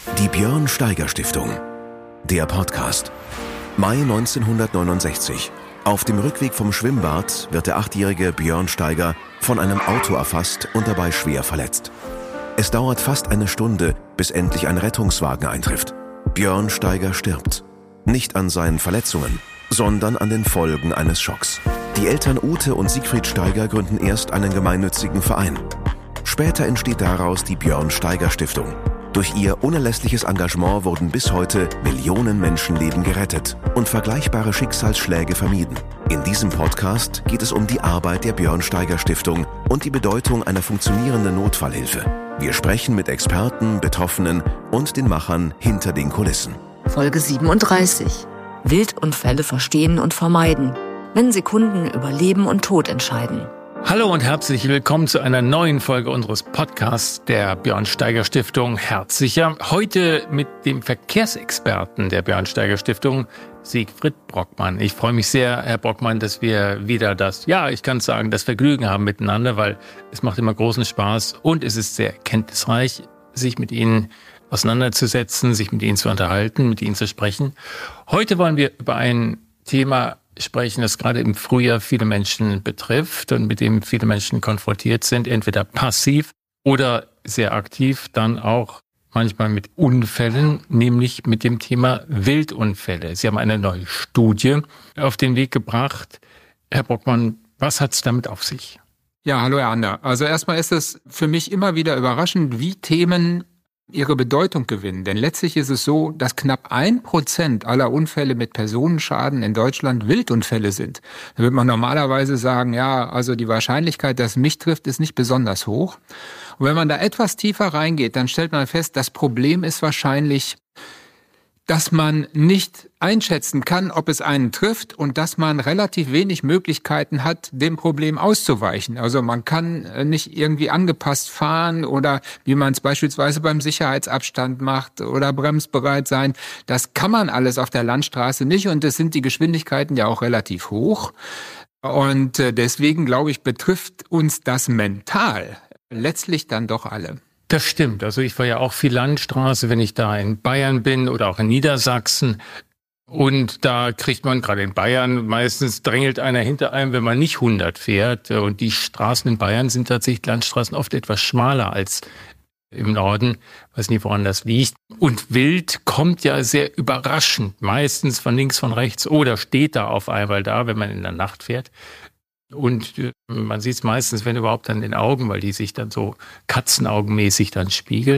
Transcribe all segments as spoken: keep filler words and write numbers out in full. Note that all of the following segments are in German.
Die Björn Steiger Stiftung. Der Podcast. Mai neunzehnhundertneunundsechzig. Auf dem Rückweg vom Schwimmbad wird der achtjährige Björn Steiger von einem Auto erfasst und dabei schwer verletzt. Es dauert fast eine Stunde, bis endlich ein Rettungswagen eintrifft. Björn Steiger stirbt. Nicht an seinen Verletzungen, sondern an den Folgen eines Schocks. Die Eltern Ute und Siegfried Steiger gründen erst einen gemeinnützigen Verein. Später entsteht daraus die Björn Steiger Stiftung. Durch ihr unerlässliches Engagement wurden bis heute Millionen Menschenleben gerettet und vergleichbare Schicksalsschläge vermieden. In diesem Podcast geht es um die Arbeit der Björn Steiger Stiftung und die Bedeutung einer funktionierenden Notfallhilfe. Wir sprechen mit Experten, Betroffenen und den Machern hinter den Kulissen. Folge siebenunddreißig. Wildunfälle verstehen und vermeiden, wenn Sekunden über Leben und Tod entscheiden. Hallo und herzlich willkommen zu einer neuen Folge unseres Podcasts der Björn Steiger Stiftung Herzsicher. Heute mit dem Verkehrsexperten der Björn Steiger Stiftung, Siegfried Brockmann. Ich freue mich sehr, Herr Brockmann, dass wir wieder das, ja, ich kann sagen, das Vergnügen haben miteinander, weil es macht immer großen Spaß und es ist sehr erkenntnisreich, sich mit Ihnen auseinanderzusetzen, sich mit Ihnen zu unterhalten, mit Ihnen zu sprechen. Heute wollen wir über ein Thema sprechen, das gerade im Frühjahr viele Menschen betrifft und mit dem viele Menschen konfrontiert sind, entweder passiv oder sehr aktiv, dann auch manchmal mit Unfällen, nämlich mit dem Thema Wildunfälle. Sie haben eine neue Studie auf den Weg gebracht. Herr Brockmann, was hat es damit auf sich? Ja, hallo Herr Ander. Also erstmal ist es für mich immer wieder überraschend, wie Themen ihre Bedeutung gewinnen. Denn letztlich ist es so, dass knapp ein Prozent aller Unfälle mit Personenschaden in Deutschland Wildunfälle sind. Da würde man normalerweise sagen, ja, also die Wahrscheinlichkeit, dass es mich trifft, ist nicht besonders hoch. Und wenn man da etwas tiefer reingeht, dann stellt man fest, das Problem ist wahrscheinlich, dass man nicht einschätzen kann, ob es einen trifft und dass man relativ wenig Möglichkeiten hat, dem Problem auszuweichen. Also man kann nicht irgendwie angepasst fahren oder wie man es beispielsweise beim Sicherheitsabstand macht oder bremsbereit sein. Das kann man alles auf der Landstraße nicht und es sind die Geschwindigkeiten ja auch relativ hoch. Und deswegen, glaube ich, betrifft uns das mental letztlich dann doch alle. Das stimmt. Also ich fahre ja auch viel Landstraße, wenn ich da in Bayern bin oder auch in Niedersachsen. Und da kriegt man gerade in Bayern, meistens drängelt einer hinter einem, wenn man nicht hundert fährt. Und die Straßen in Bayern sind tatsächlich, Landstraßen, oft etwas schmaler als im Norden. Ich weiß nicht, woran das liegt. Und Wild kommt ja sehr überraschend, meistens von links, von rechts oder steht da auf einmal da, wenn man in der Nacht fährt. Und man sieht es meistens, wenn überhaupt, an den Augen, weil die sich dann so katzenaugenmäßig dann spiegeln.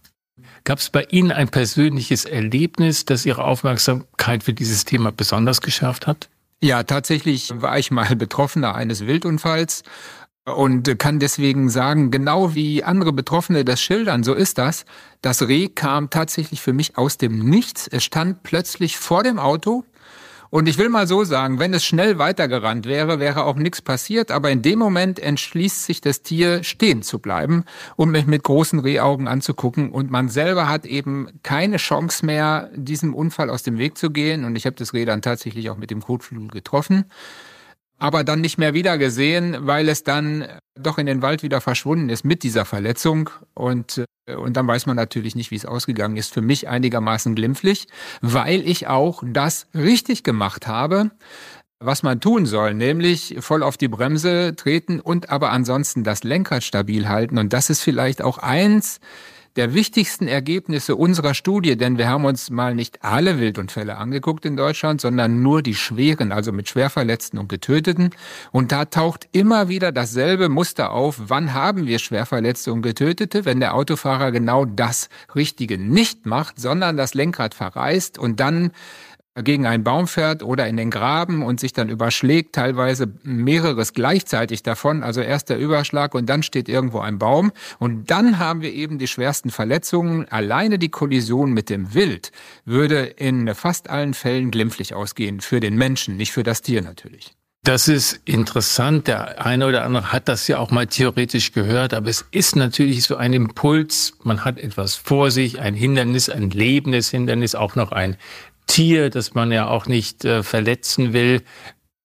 Gab es bei Ihnen ein persönliches Erlebnis, das Ihre Aufmerksamkeit für dieses Thema besonders geschärft hat? Ja, tatsächlich war ich mal Betroffener eines Wildunfalls und kann deswegen sagen, genau wie andere Betroffene das schildern, so ist das. Das Reh kam tatsächlich für mich aus dem Nichts. Es stand plötzlich vor dem Auto. Und ich will mal so sagen, wenn es schnell weitergerannt wäre, wäre auch nichts passiert. Aber in dem Moment entschließt sich das Tier, stehen zu bleiben und mich mit großen Rehaugen anzugucken. Und man selber hat eben keine Chance mehr, diesem Unfall aus dem Weg zu gehen. Und ich habe das Reh dann tatsächlich auch mit dem Kotflügel getroffen. Aber dann nicht mehr wieder gesehen, weil es dann doch in den Wald wieder verschwunden ist mit dieser Verletzung. Und, und dann weiß man natürlich nicht, wie es ausgegangen ist. Für mich einigermaßen glimpflich, weil ich auch das richtig gemacht habe, was man tun soll, nämlich voll auf die Bremse treten und aber ansonsten das Lenkrad stabil halten. Und das ist vielleicht auch eins der wichtigsten Ergebnisse unserer Studie, denn wir haben uns mal nicht alle Wildunfälle angeguckt in Deutschland, sondern nur die schweren, also mit Schwerverletzten und Getöteten. Und da taucht immer wieder dasselbe Muster auf. Wann haben wir Schwerverletzte und Getötete? Wenn der Autofahrer genau das Richtige nicht macht, sondern das Lenkrad verreißt und dann gegen einen Baum fährt oder in den Graben und sich dann überschlägt, teilweise mehreres gleichzeitig davon, also erst der Überschlag und dann steht irgendwo ein Baum und dann haben wir eben die schwersten Verletzungen. Alleine die Kollision mit dem Wild würde in fast allen Fällen glimpflich ausgehen, für den Menschen, nicht für das Tier natürlich. Das ist interessant. Der eine oder andere hat das ja auch mal theoretisch gehört, aber es ist natürlich so ein Impuls. Man hat etwas vor sich, ein Hindernis, ein lebendes Hindernis, auch noch ein Tier, das man ja auch nicht äh, verletzen will.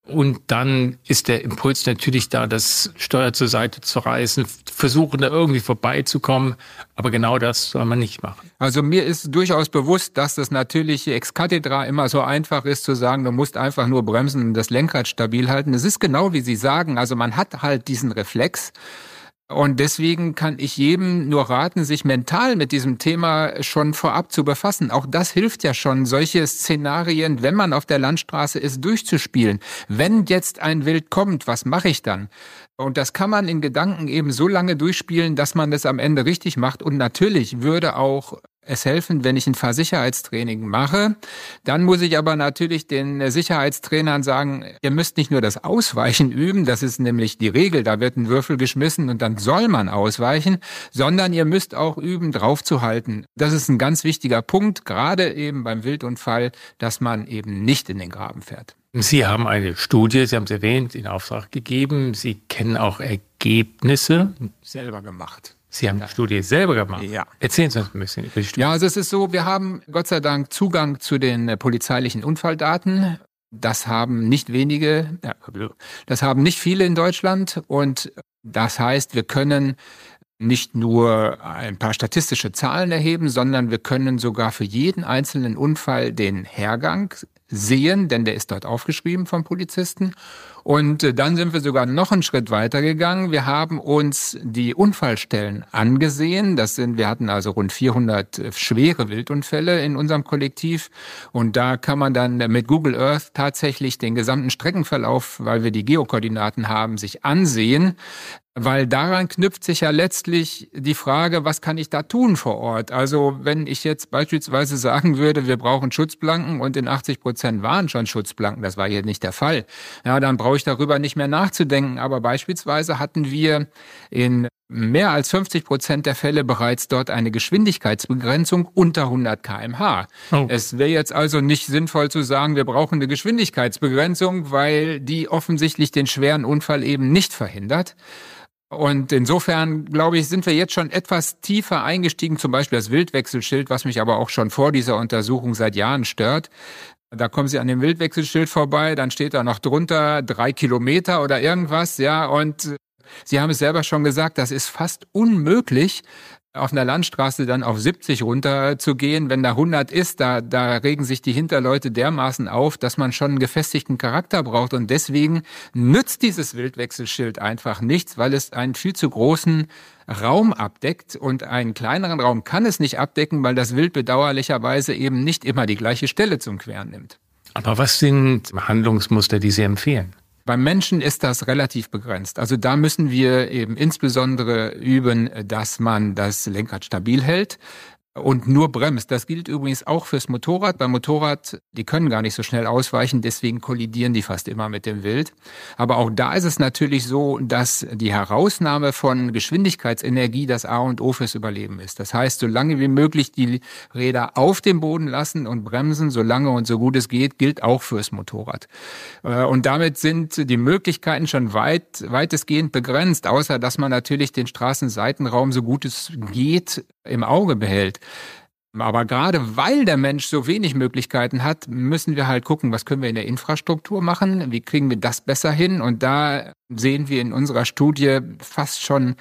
Und dann ist der Impuls natürlich da, das Steuer zur Seite zu reißen, versuchen da irgendwie vorbeizukommen. Aber genau das soll man nicht machen. Also mir ist durchaus bewusst, dass das natürlich ex cathedra immer so einfach ist zu sagen, du musst einfach nur bremsen und das Lenkrad stabil halten. Es ist genau wie Sie sagen, also man hat halt diesen Reflex. Und deswegen kann ich jedem nur raten, sich mental mit diesem Thema schon vorab zu befassen. Auch das hilft ja schon, solche Szenarien, wenn man auf der Landstraße ist, durchzuspielen. Wenn jetzt ein Wild kommt, was mache ich dann? Und das kann man in Gedanken eben so lange durchspielen, dass man das am Ende richtig macht. Und natürlich würde auch es helfen, wenn ich ein Fahrsicherheitstraining mache. Dann muss ich aber natürlich den Sicherheitstrainern sagen, ihr müsst nicht nur das Ausweichen üben, das ist nämlich die Regel, da wird ein Würfel geschmissen und dann soll man ausweichen, sondern ihr müsst auch üben, draufzuhalten. Das ist ein ganz wichtiger Punkt, gerade eben beim Wildunfall, dass man eben nicht in den Graben fährt. Sie haben eine Studie, Sie haben es erwähnt, in Auftrag gegeben. Sie kennen auch Ergebnisse. Selber gemacht. Sie haben die Studie selber gemacht? Ja. Erzählen Sie uns ein bisschen über die Studie. Ja, also es ist so, wir haben Gott sei Dank Zugang zu den polizeilichen Unfalldaten. Das haben nicht wenige, das haben nicht viele in Deutschland. Und das heißt, wir können nicht nur ein paar statistische Zahlen erheben, sondern wir können sogar für jeden einzelnen Unfall den Hergang sehen, denn der ist dort aufgeschrieben vom Polizisten. Und dann sind wir sogar noch einen Schritt weiter gegangen. Wir haben uns die Unfallstellen angesehen. Das sind, wir hatten also rund vierhundert schwere Wildunfälle in unserem Kollektiv. Und da kann man dann mit Google Earth tatsächlich den gesamten Streckenverlauf, weil wir die Geokoordinaten haben, sich ansehen. Weil daran knüpft sich ja letztlich die Frage, was kann ich da tun vor Ort? Also wenn ich jetzt beispielsweise sagen würde, wir brauchen Schutzplanken und in achtzig Prozent waren schon Schutzplanken, das war hier nicht der Fall, ja, dann brauche ich darüber nicht mehr nachzudenken. Aber beispielsweise hatten wir in mehr als fünfzig Prozent der Fälle bereits dort eine Geschwindigkeitsbegrenzung unter hundert Kilometer pro Stunde. Oh. Es wäre jetzt also nicht sinnvoll zu sagen, wir brauchen eine Geschwindigkeitsbegrenzung, weil die offensichtlich den schweren Unfall eben nicht verhindert. Und insofern, glaube ich, sind wir jetzt schon etwas tiefer eingestiegen, zum Beispiel das Wildwechselschild, was mich aber auch schon vor dieser Untersuchung seit Jahren stört. Da kommen Sie an dem Wildwechselschild vorbei, dann steht da noch drunter drei Kilometer oder irgendwas, ja, und Sie haben es selber schon gesagt, das ist fast unmöglich, auf einer Landstraße dann auf siebzig runter zu gehen. Wenn da hundert ist, da, da regen sich die Hinterleute dermaßen auf, dass man schon einen gefestigten Charakter braucht. Und deswegen nützt dieses Wildwechselschild einfach nichts, weil es einen viel zu großen Raum abdeckt. Und einen kleineren Raum kann es nicht abdecken, weil das Wild bedauerlicherweise eben nicht immer die gleiche Stelle zum Queren nimmt. Aber was sind Handlungsmuster, die Sie empfehlen? Beim Menschen ist das relativ begrenzt. Also da müssen wir eben insbesondere üben, dass man das Lenkrad stabil hält und nur bremst. Das gilt übrigens auch fürs Motorrad. Beim Motorrad, die können gar nicht so schnell ausweichen, deswegen kollidieren die fast immer mit dem Wild. Aber auch da ist es natürlich so, dass die Herausnahme von Geschwindigkeitsenergie das A und O fürs Überleben ist. Das heißt, so lange wie möglich die Räder auf dem Boden lassen und bremsen, so lange und so gut es geht, gilt auch fürs Motorrad. Und damit sind die Möglichkeiten schon weit, weitestgehend begrenzt, außer dass man natürlich den Straßenseitenraum so gut es geht im Auge behält. Aber gerade weil der Mensch so wenig Möglichkeiten hat, müssen wir halt gucken, was können wir in der Infrastruktur machen, wie kriegen wir das besser hin. Und da sehen wir in unserer Studie fast schon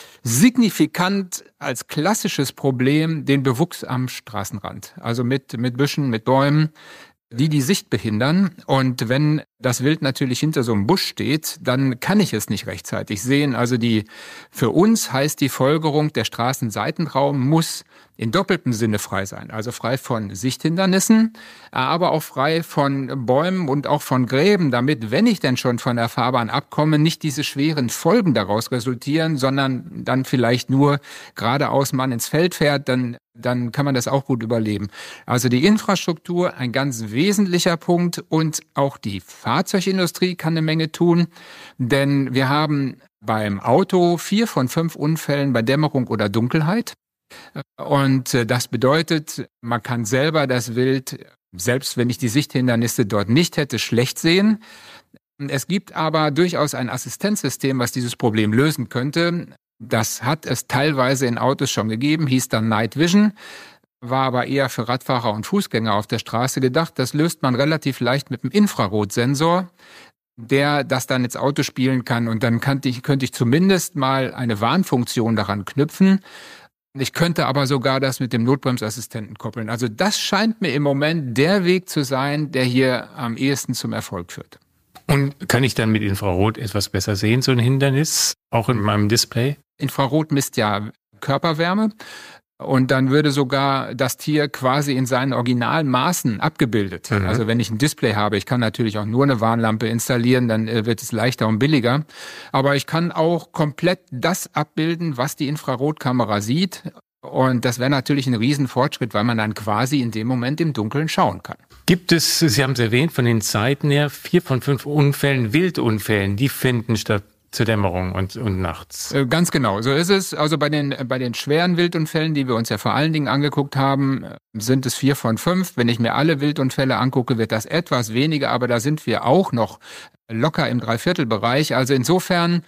signifikant als klassisches Problem den Bewuchs am Straßenrand. Also mit, mit Büschen, mit Bäumen, die die Sicht behindern. Und wenn das Wild natürlich hinter so einem Busch steht, dann kann ich es nicht rechtzeitig sehen. Also die, für uns heißt die Folgerung, der Straßenseitenraum muss in doppeltem Sinne frei sein. Also frei von Sichthindernissen, aber auch frei von Bäumen und auch von Gräben, damit, wenn ich denn schon von der Fahrbahn abkomme, nicht diese schweren Folgen daraus resultieren, sondern dann vielleicht nur geradeaus man ins Feld fährt, dann dann kann man das auch gut überleben. Also die Infrastruktur, ein ganz wesentlicher Punkt, und auch die Fahrzeugindustrie kann eine Menge tun, denn wir haben beim Auto vier von fünf Unfällen bei Dämmerung oder Dunkelheit. Und das bedeutet, man kann selber das Wild, selbst wenn ich die Sichthindernisse dort nicht hätte, schlecht sehen. Es gibt aber durchaus ein Assistenzsystem, was dieses Problem lösen könnte. Das hat es teilweise in Autos schon gegeben, hieß dann Night Vision, war aber eher für Radfahrer und Fußgänger auf der Straße gedacht. Das löst man relativ leicht mit einem Infrarotsensor. der das dann ins Auto spielen kann. Und dann könnte ich, könnte ich zumindest mal eine Warnfunktion daran knüpfen. Ich könnte aber sogar das mit dem Notbremsassistenten koppeln. Also das scheint mir im Moment der Weg zu sein, der hier am ehesten zum Erfolg führt. Und kann ich dann mit Infrarot etwas besser sehen, so ein Hindernis, auch in meinem Display? Infrarot misst ja Körperwärme. Und dann würde sogar das Tier quasi in seinen originalen Maßen abgebildet. Mhm. Also wenn ich ein Display habe, ich kann natürlich auch nur eine Warnlampe installieren, dann wird es leichter und billiger. Aber ich kann auch komplett das abbilden, was die Infrarotkamera sieht. Und das wäre natürlich ein Riesenfortschritt, weil man dann quasi in dem Moment im Dunkeln schauen kann. Gibt es, Sie haben es erwähnt, von den Zeiten her, vier von fünf Unfällen, Wildunfällen, die finden statt zur Dämmerung und, und nachts. Ganz genau, so ist es. Also bei den, bei den schweren Wildunfällen, die wir uns ja vor allen Dingen angeguckt haben, sind es vier von fünf. Wenn ich mir alle Wildunfälle angucke, wird das etwas weniger, aber da sind wir auch noch locker im Dreiviertelbereich. Also insofern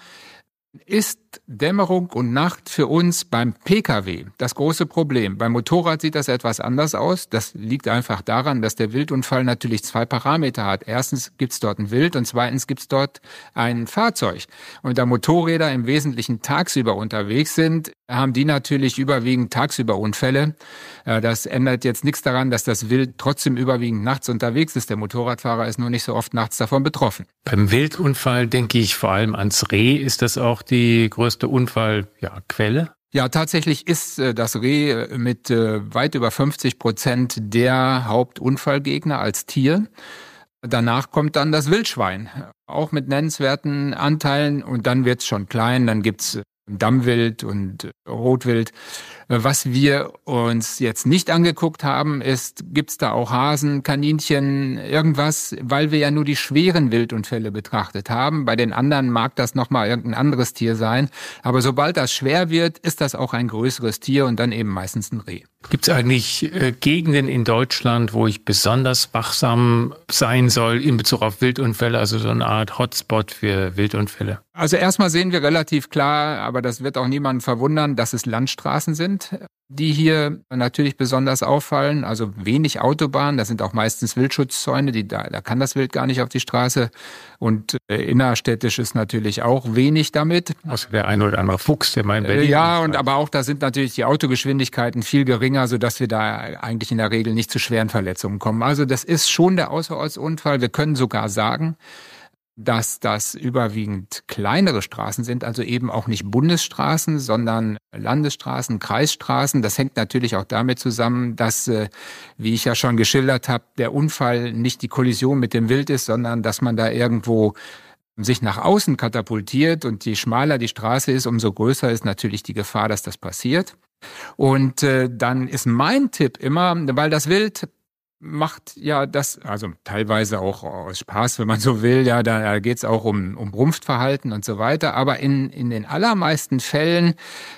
ist Dämmerung und Nacht für uns beim Pkw das große Problem. Beim Motorrad sieht das etwas anders aus. Das liegt einfach daran, dass der Wildunfall natürlich zwei Parameter hat. Erstens gibt es dort ein Wild und zweitens gibt es dort ein Fahrzeug. Und da Motorräder im Wesentlichen tagsüber unterwegs sind, haben die natürlich überwiegend tagsüber Unfälle. Das ändert jetzt nichts daran, dass das Wild trotzdem überwiegend nachts unterwegs ist. Der Motorradfahrer ist nur nicht so oft nachts davon betroffen. Beim Wildunfall denke ich vor allem ans Reh. Ist das auch die größte Unfallquelle? Ja, Ja, tatsächlich ist äh, das Reh mit äh, weit über fünfzig Prozent der Hauptunfallgegner als Tier. Danach kommt dann das Wildschwein, auch mit nennenswerten Anteilen. Und dann wird's schon klein, dann gibt's Dammwild und Rotwild. Was wir uns jetzt nicht angeguckt haben, ist, gibt's da auch Hasen, Kaninchen, irgendwas, weil wir ja nur die schweren Wildunfälle betrachtet haben. Bei den anderen mag das nochmal irgendein anderes Tier sein. Aber sobald das schwer wird, ist das auch ein größeres Tier und dann eben meistens ein Reh. Gibt es eigentlich äh, Gegenden in Deutschland, wo ich besonders wachsam sein soll in Bezug auf Wildunfälle, also so eine Art Hotspot für Wildunfälle? Also erstmal sehen wir relativ klar, aber das wird auch niemanden verwundern, dass es Landstraßen sind, die hier natürlich besonders auffallen. Also wenig Autobahnen, das sind auch meistens Wildschutzzäune, die da, da kann das Wild gar nicht auf die Straße. Und äh, innerstädtisch ist natürlich auch wenig damit. Also der eine oder andere Fuchs, der mal in Berlin. Ja, und aber auch da sind natürlich die Autogeschwindigkeiten viel geringer, sodass wir da eigentlich in der Regel nicht zu schweren Verletzungen kommen. Also das ist schon der Außerortsunfall. Wir können sogar sagen, dass das überwiegend kleinere Straßen sind, also eben auch nicht Bundesstraßen, sondern Landesstraßen, Kreisstraßen. Das hängt natürlich auch damit zusammen, dass, äh, wie ich ja schon geschildert habe, der Unfall nicht die Kollision mit dem Wild ist, sondern dass man da irgendwo sich nach außen katapultiert und je schmaler die Straße ist, umso größer ist natürlich die Gefahr, dass das passiert. Und äh, dann ist mein Tipp immer, weil das Wild macht ja das, also teilweise auch aus Spaß, wenn man so will, ja, da geht's auch um, um Rumpfverhalten und so weiter, aber in, in den allermeisten Fällen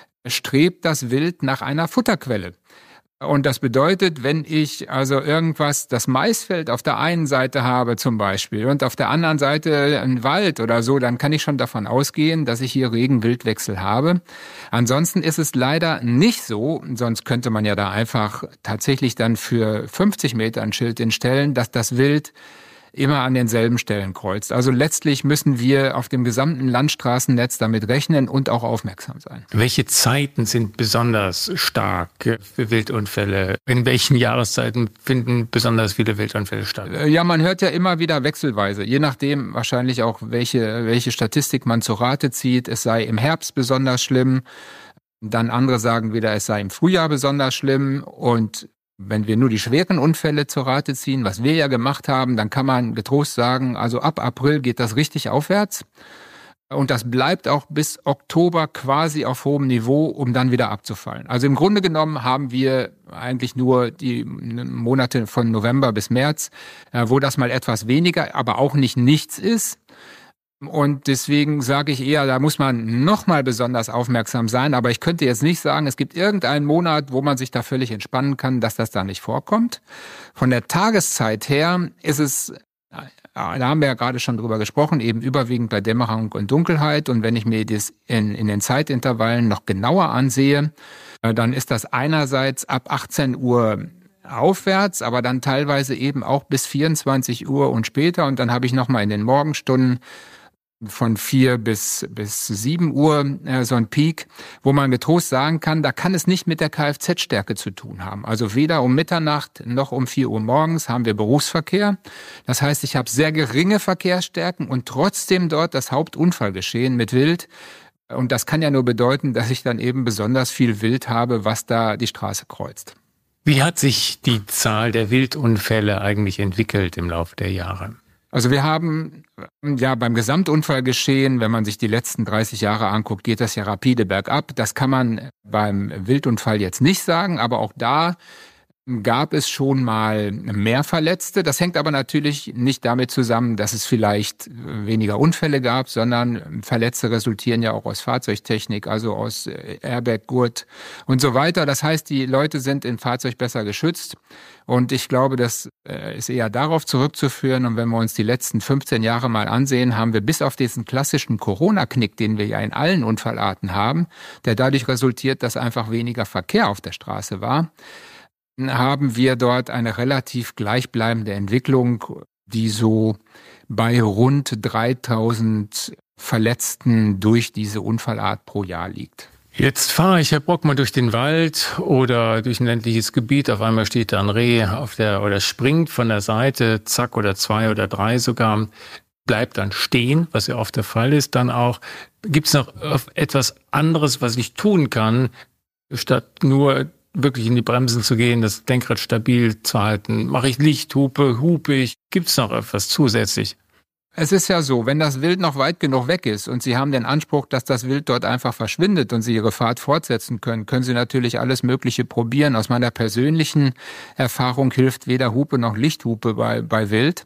strebt das Wild nach einer Futterquelle. Und das bedeutet, wenn ich also irgendwas, das Maisfeld auf der einen Seite habe zum Beispiel und auf der anderen Seite einen Wald oder so, dann kann ich schon davon ausgehen, dass ich hier regen Wildwechsel habe. Ansonsten ist es leider nicht so, sonst könnte man ja da einfach tatsächlich dann für fünfzig Meter ein Schild hinstellen, dass das Wild immer an denselben Stellen kreuzt. Also letztlich müssen wir auf dem gesamten Landstraßennetz damit rechnen und auch aufmerksam sein. Welche Zeiten sind besonders stark für Wildunfälle? In welchen Jahreszeiten finden besonders viele Wildunfälle statt? Ja, man hört ja immer wieder wechselweise, je nachdem wahrscheinlich auch, welche, welche Statistik man zu Rate zieht. Es sei im Herbst besonders schlimm, dann andere sagen wieder, es sei im Frühjahr besonders schlimm und wenn wir nur die schweren Unfälle zur Rate ziehen, was wir ja gemacht haben, dann kann man getrost sagen, also ab April geht das richtig aufwärts. Und das bleibt auch bis Oktober quasi auf hohem Niveau, um dann wieder abzufallen. Also im Grunde genommen haben wir eigentlich nur die Monate von November bis März, wo das mal etwas weniger, aber auch nicht nichts ist. Und deswegen sage ich eher, da muss man nochmal besonders aufmerksam sein. Aber ich könnte jetzt nicht sagen, es gibt irgendeinen Monat, wo man sich da völlig entspannen kann, dass das da nicht vorkommt. Von der Tageszeit her ist es, da haben wir ja gerade schon drüber gesprochen, eben überwiegend bei Dämmerung und Dunkelheit. Und wenn ich mir das in, in den Zeitintervallen noch genauer ansehe, dann ist das einerseits ab achtzehn Uhr aufwärts, aber dann teilweise eben auch bis vierundzwanzig Uhr und später. Und dann habe ich nochmal in den Morgenstunden von vier bis, bis sieben Uhr äh, so ein Peak, wo man getrost sagen kann, da kann es nicht mit der Kfz-Stärke zu tun haben. Also weder um Mitternacht noch um vier Uhr morgens haben wir Berufsverkehr. Das heißt, ich habe sehr geringe Verkehrsstärken und trotzdem dort das Hauptunfallgeschehen mit Wild. Und das kann ja nur bedeuten, dass ich dann eben besonders viel Wild habe, was da die Straße kreuzt. Wie hat sich die Zahl der Wildunfälle eigentlich entwickelt im Laufe der Jahre? Also wir haben ja beim Gesamtunfallgeschehen, wenn man sich die letzten dreißig Jahre anguckt, geht das ja rapide bergab. Das kann man beim Wildunfall jetzt nicht sagen, aber auch da gab es schon mal mehr Verletzte. Das hängt aber natürlich nicht damit zusammen, dass es vielleicht weniger Unfälle gab, sondern Verletzte resultieren ja auch aus Fahrzeugtechnik, also aus Airbag-Gurt und so weiter. Das heißt, die Leute sind im Fahrzeug besser geschützt. Und ich glaube, das ist eher darauf zurückzuführen. Und wenn wir uns die letzten fünfzehn Jahre mal ansehen, haben wir bis auf diesen klassischen Corona-Knick, den wir ja in allen Unfallarten haben, der dadurch resultiert, dass einfach weniger Verkehr auf der Straße war, haben wir dort eine relativ gleichbleibende Entwicklung, die so bei rund dreitausend Verletzten durch diese Unfallart pro Jahr liegt. Jetzt fahre ich, Herr Brock, mal durch den Wald oder durch ein ländliches Gebiet. Auf einmal steht da ein Reh auf der oder springt von der Seite, zack, oder zwei oder drei sogar, bleibt dann stehen, was ja oft der Fall ist. Dann auch, gibt es noch etwas anderes, was ich tun kann, statt nur wirklich in die Bremsen zu gehen, das Lenkrad stabil zu halten? Mache ich Lichthupe, hupe ich? Gibt es noch etwas zusätzlich? Es ist ja so, wenn das Wild noch weit genug weg ist und Sie haben den Anspruch, dass das Wild dort einfach verschwindet und Sie Ihre Fahrt fortsetzen können, können Sie natürlich alles Mögliche probieren. Aus meiner persönlichen Erfahrung hilft weder Hupe noch Lichthupe bei, bei Wild.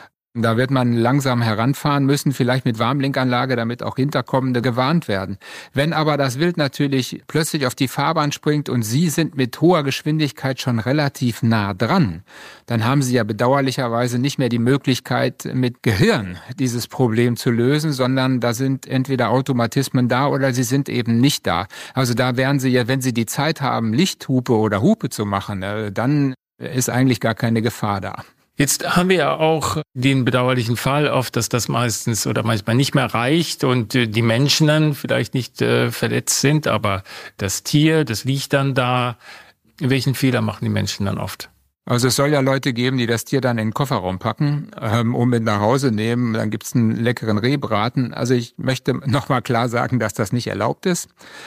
Da wird man langsam heranfahren müssen, vielleicht mit Warnblinkanlage, damit auch Hinterkommende gewarnt werden. Wenn aber das Wild natürlich plötzlich auf die Fahrbahn springt und Sie sind mit hoher Geschwindigkeit schon relativ nah dran, dann haben Sie ja bedauerlicherweise nicht mehr die Möglichkeit, mit Gehirn dieses Problem zu lösen, sondern da sind entweder Automatismen da oder sie sind eben nicht da. Also da wären Sie ja, wenn Sie die Zeit haben, Lichthupe oder Hupe zu machen, dann ist eigentlich gar keine Gefahr da. Jetzt haben wir ja auch den bedauerlichen Fall oft, dass das meistens oder manchmal nicht mehr reicht und die Menschen dann vielleicht nicht äh, verletzt sind, aber das Tier, das liegt dann da. Welchen Fehler machen die Menschen dann oft? Also es soll ja Leute geben, die das Tier dann in den Kofferraum packen, ähm, und mit nach Hause nehmen. Dann gibt's einen leckeren Rehbraten. Also ich möchte nochmal klar sagen, dass das nicht erlaubt ist.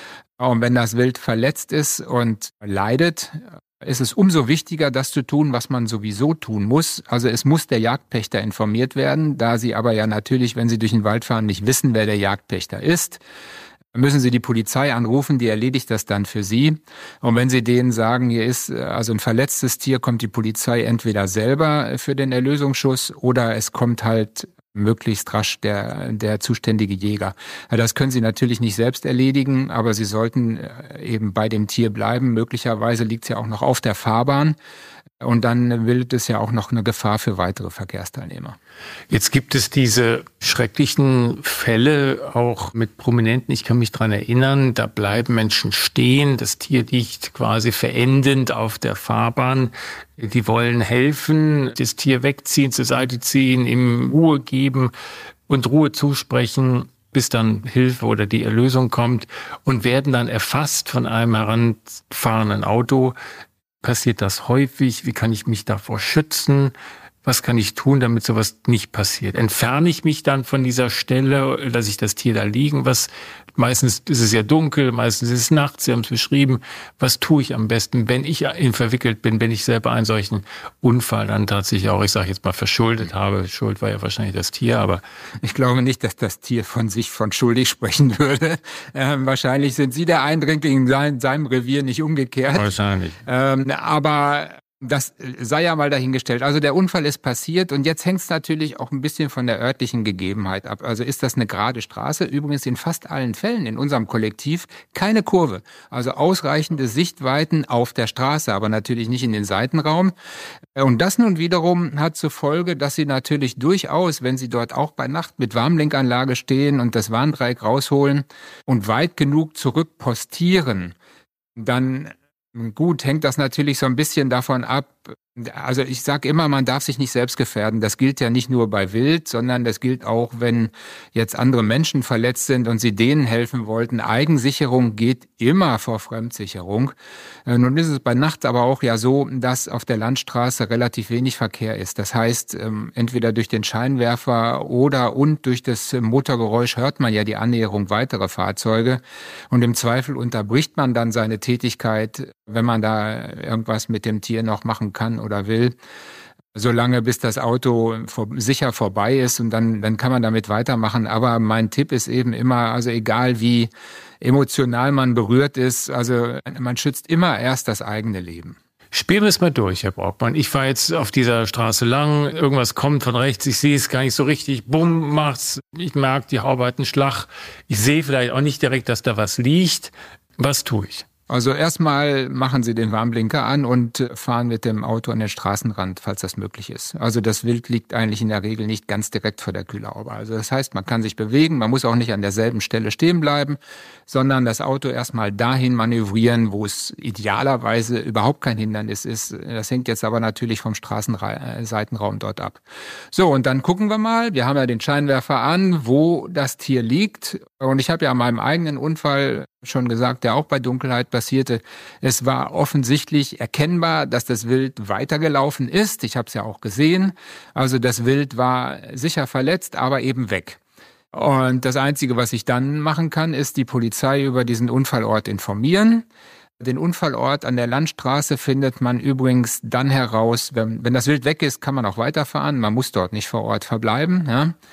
Und wenn das Wild verletzt ist und leidet, ist es umso wichtiger, das zu tun, was man sowieso tun muss. Also es muss der Jagdpächter informiert werden. Da Sie aber ja natürlich, wenn Sie durch den Wald fahren, nicht wissen, wer der Jagdpächter ist, müssen Sie die Polizei anrufen, die erledigt das dann für Sie. Und wenn Sie denen sagen, hier ist also ein verletztes Tier, kommt die Polizei entweder selber für den Erlösungsschuss oder es kommt halt möglichst rasch der, der zuständige Jäger. Das können Sie natürlich nicht selbst erledigen, aber Sie sollten eben bei dem Tier bleiben. Möglicherweise liegt es ja auch noch auf der Fahrbahn. Und dann bildet es ja auch noch eine Gefahr für weitere Verkehrsteilnehmer. Jetzt gibt es diese schrecklichen Fälle auch mit Prominenten. Ich kann mich dran erinnern, da bleiben Menschen stehen. Das Tier liegt quasi verendend auf der Fahrbahn. Die wollen helfen, das Tier wegziehen, zur Seite ziehen, ihm Ruhe geben und Ruhe zusprechen, bis dann Hilfe oder die Erlösung kommt und werden dann erfasst von einem heranfahrenden Auto. Passiert das häufig? Wie kann ich mich davor schützen? Was kann ich tun, damit sowas nicht passiert? Entferne ich mich dann von dieser Stelle, lasse ich das Tier da liegen? Was, meistens ist es ja dunkel, meistens ist es nachts, Sie haben es beschrieben. Was tue ich am besten, wenn ich in verwickelt bin, wenn ich selber einen solchen Unfall dann tatsächlich auch, ich sage jetzt mal, verschuldet habe? Schuld war ja wahrscheinlich das Tier, aber... Ich glaube nicht, dass das Tier von sich von schuldig sprechen würde. Ähm, wahrscheinlich sind Sie der Eindringling in sein, seinem Revier, nicht umgekehrt. Wahrscheinlich. Ähm, aber... Das sei ja mal dahingestellt. Also der Unfall ist passiert und jetzt hängt es natürlich auch ein bisschen von der örtlichen Gegebenheit ab. Also ist das eine gerade Straße? Übrigens in fast allen Fällen in unserem Kollektiv keine Kurve. Also ausreichende Sichtweiten auf der Straße, aber natürlich nicht in den Seitenraum. Und das nun wiederum hat zur Folge, dass Sie natürlich durchaus, wenn Sie dort auch bei Nacht mit Warnblinkanlage stehen und das Warndreieck rausholen und weit genug zurück postieren, dann Gut, hängt das natürlich so ein bisschen davon ab. Also ich sage immer, man darf sich nicht selbst gefährden. Das gilt ja nicht nur bei Wild, sondern das gilt auch, wenn jetzt andere Menschen verletzt sind und sie denen helfen wollten. Eigensicherung geht immer vor Fremdsicherung. Nun ist es bei Nacht aber auch ja so, dass auf der Landstraße relativ wenig Verkehr ist. Das heißt, entweder durch den Scheinwerfer oder und durch das Motorgeräusch hört man ja die Annäherung weiterer Fahrzeuge. Und im Zweifel unterbricht man dann seine Tätigkeit, wenn man da irgendwas mit dem Tier noch machen kann oder will, solange bis das Auto vor, sicher vorbei ist, und dann, dann kann man damit weitermachen. Aber mein Tipp ist eben immer, also egal wie emotional man berührt ist, also man schützt immer erst das eigene Leben. Spielen wir es mal durch, Herr Brockmann. Ich fahre jetzt auf dieser Straße lang, irgendwas kommt von rechts, ich sehe es gar nicht so richtig, bumm, macht's, ich merke, die Haube hat einen Schlag. Ich sehe vielleicht auch nicht direkt, dass da was liegt. Was tue ich? Also erstmal machen Sie den Warnblinker an und fahren mit dem Auto an den Straßenrand, falls das möglich ist. Also das Wild liegt eigentlich in der Regel nicht ganz direkt vor der Kühlhaube. Also das heißt, man kann sich bewegen, man muss auch nicht an derselben Stelle stehen bleiben, sondern das Auto erstmal dahin manövrieren, wo es idealerweise überhaupt kein Hindernis ist. Das hängt jetzt aber natürlich vom Straßenseitenraum dort ab. So, und dann gucken wir mal. Wir haben ja den Scheinwerfer an, wo das Tier liegt. Und ich habe ja an meinem eigenen Unfall schon gesagt, der auch bei Dunkelheit passierte. Es war offensichtlich erkennbar, dass das Wild weitergelaufen ist. Ich habe es ja auch gesehen. Also das Wild war sicher verletzt, aber eben weg. Und das Einzige, was ich dann machen kann, ist die Polizei über diesen Unfallort informieren. Den Unfallort an der Landstraße findet man übrigens dann heraus, wenn, wenn das Wild weg ist, kann man auch weiterfahren. Man muss dort nicht vor Ort verbleiben,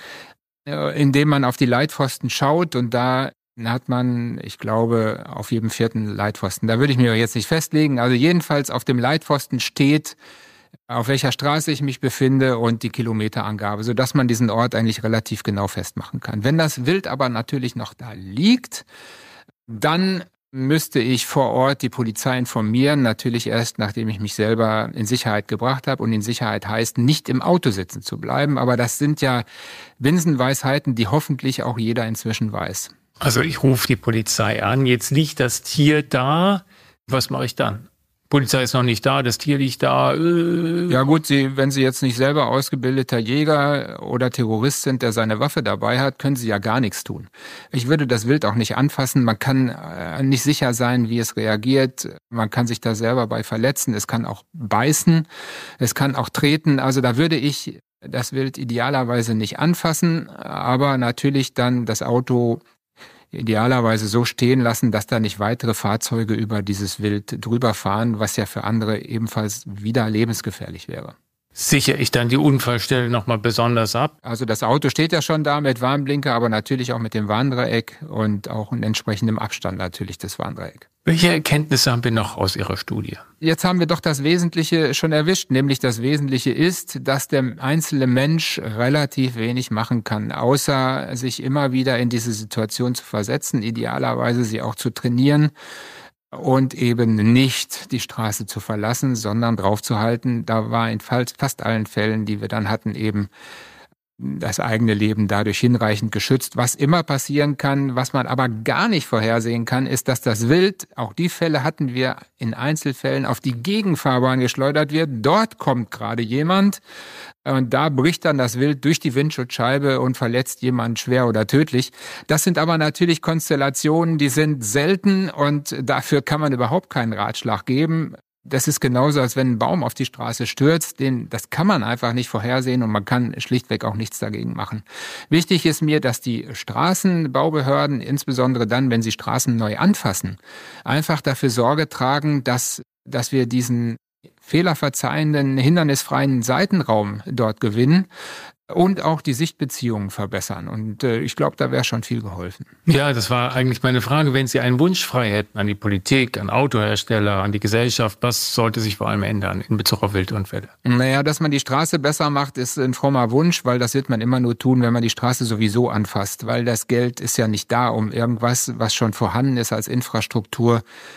ja? Indem man auf die Leitpfosten schaut, und da hat man, ich glaube, auf jedem vierten Leitpfosten. Da würde ich mich jetzt nicht festlegen. Also jedenfalls auf dem Leitpfosten steht, auf welcher Straße ich mich befinde und die Kilometerangabe, sodass man diesen Ort eigentlich relativ genau festmachen kann. Wenn das Wild aber natürlich noch da liegt, dann müsste ich vor Ort die Polizei informieren, natürlich erst, nachdem ich mich selber in Sicherheit gebracht habe. Und in Sicherheit heißt, nicht im Auto sitzen zu bleiben. Aber das sind ja Binsenweisheiten, die hoffentlich auch jeder inzwischen weiß. Also ich rufe die Polizei an, jetzt liegt das Tier da, was mache ich dann? Polizei ist noch nicht da, das Tier liegt da. Äh. Ja gut, Sie, wenn Sie jetzt nicht selber ausgebildeter Jäger oder Terrorist sind, der seine Waffe dabei hat, können Sie ja gar nichts tun. Ich würde das Wild auch nicht anfassen, man kann äh, nicht sicher sein, wie es reagiert, man kann sich da selber bei verletzen, es kann auch beißen, es kann auch treten, also da würde ich das Wild idealerweise nicht anfassen, aber natürlich dann das Auto idealerweise so stehen lassen, dass da nicht weitere Fahrzeuge über dieses Wild drüber fahren, was ja für andere ebenfalls wieder lebensgefährlich wäre. Sichere ich dann die Unfallstelle nochmal besonders ab? Also das Auto steht ja schon da mit Warnblinker, aber natürlich auch mit dem Warndreieck und auch in entsprechendem Abstand natürlich das Warndreieck. Welche Erkenntnisse haben wir noch aus Ihrer Studie? Jetzt haben wir doch das Wesentliche schon erwischt, nämlich das Wesentliche ist, dass der einzelne Mensch relativ wenig machen kann, außer sich immer wieder in diese Situation zu versetzen, idealerweise sie auch zu trainieren und eben nicht die Straße zu verlassen, sondern draufzuhalten. Da war in fast allen Fällen, die wir dann hatten, eben das eigene Leben dadurch hinreichend geschützt. Was immer passieren kann, was man aber gar nicht vorhersehen kann, ist, dass das Wild, auch die Fälle hatten wir in Einzelfällen, auf die Gegenfahrbahn geschleudert wird. Dort kommt gerade jemand und da bricht dann das Wild durch die Windschutzscheibe und verletzt jemanden schwer oder tödlich. Das sind aber natürlich Konstellationen, die sind selten und dafür kann man überhaupt keinen Ratschlag geben. Das ist genauso, als wenn ein Baum auf die Straße stürzt. Den, das kann man einfach nicht vorhersehen und man kann schlichtweg auch nichts dagegen machen. Wichtig ist mir, dass die Straßenbaubehörden, insbesondere dann, wenn sie Straßen neu anfassen, einfach dafür Sorge tragen, dass, dass wir diesen fehlerverzeihenden, hindernisfreien Seitenraum dort gewinnen und auch die Sichtbeziehungen verbessern. Und äh, ich glaube, da wäre schon viel geholfen. Ja, das war eigentlich meine Frage. Wenn Sie einen Wunsch frei hätten an die Politik, an Autohersteller, an die Gesellschaft, was sollte sich vor allem ändern in Bezug auf Wildunfälle? Naja, dass man die Straße besser macht, ist ein frommer Wunsch, weil das wird man immer nur tun, wenn man die Straße sowieso anfasst. Weil das Geld ist ja nicht da, um irgendwas, was schon vorhanden ist als Infrastruktur,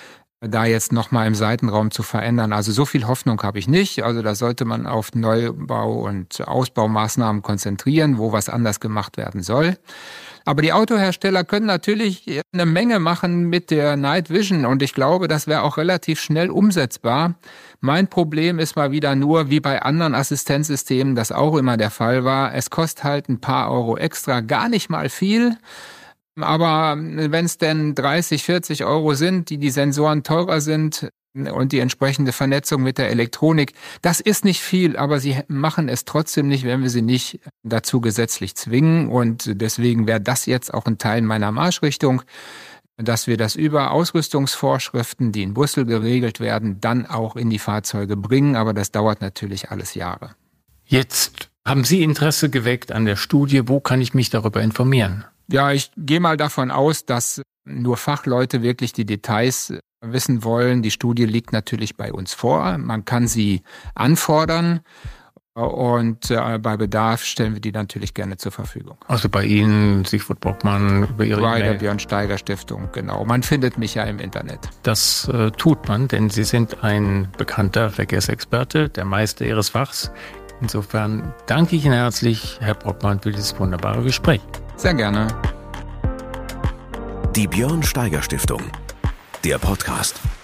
da jetzt nochmal im Seitenraum zu verändern. Also so viel Hoffnung habe ich nicht. Also da sollte man auf Neubau- und Ausbaumaßnahmen konzentrieren, wo was anders gemacht werden soll. Aber die Autohersteller können natürlich eine Menge machen mit der Night Vision und ich glaube, das wäre auch relativ schnell umsetzbar. Mein Problem ist mal wieder nur, wie bei anderen Assistenzsystemen das auch immer der Fall war, es kostet halt ein paar Euro extra, gar nicht mal viel. Aber wenn es denn dreißig, vierzig Euro sind, die die Sensoren teurer sind und die entsprechende Vernetzung mit der Elektronik, das ist nicht viel, aber sie machen es trotzdem nicht, wenn wir sie nicht dazu gesetzlich zwingen. Und deswegen wäre das jetzt auch ein Teil meiner Marschrichtung, dass wir das über Ausrüstungsvorschriften, die in Brüssel geregelt werden, dann auch in die Fahrzeuge bringen. Aber das dauert natürlich alles Jahre. Jetzt haben Sie Interesse geweckt an der Studie. Wo kann ich mich darüber informieren? Ja, ich gehe mal davon aus, dass nur Fachleute wirklich die Details wissen wollen. Die Studie liegt natürlich bei uns vor. Man kann sie anfordern und äh, bei Bedarf stellen wir die natürlich gerne zur Verfügung. Also bei Ihnen, Siegfried Brockmann, über Ihre Bei E-Mail. der Björn Steiger Stiftung, genau. Man findet mich ja im Internet. Das äh, tut man, denn Sie sind ein bekannter Verkehrsexperte, der Meister Ihres Fachs. Insofern danke ich Ihnen herzlich, Herr Brockmann, für dieses wunderbare Gespräch. Sehr gerne. Die Björn Steiger Stiftung, der Podcast.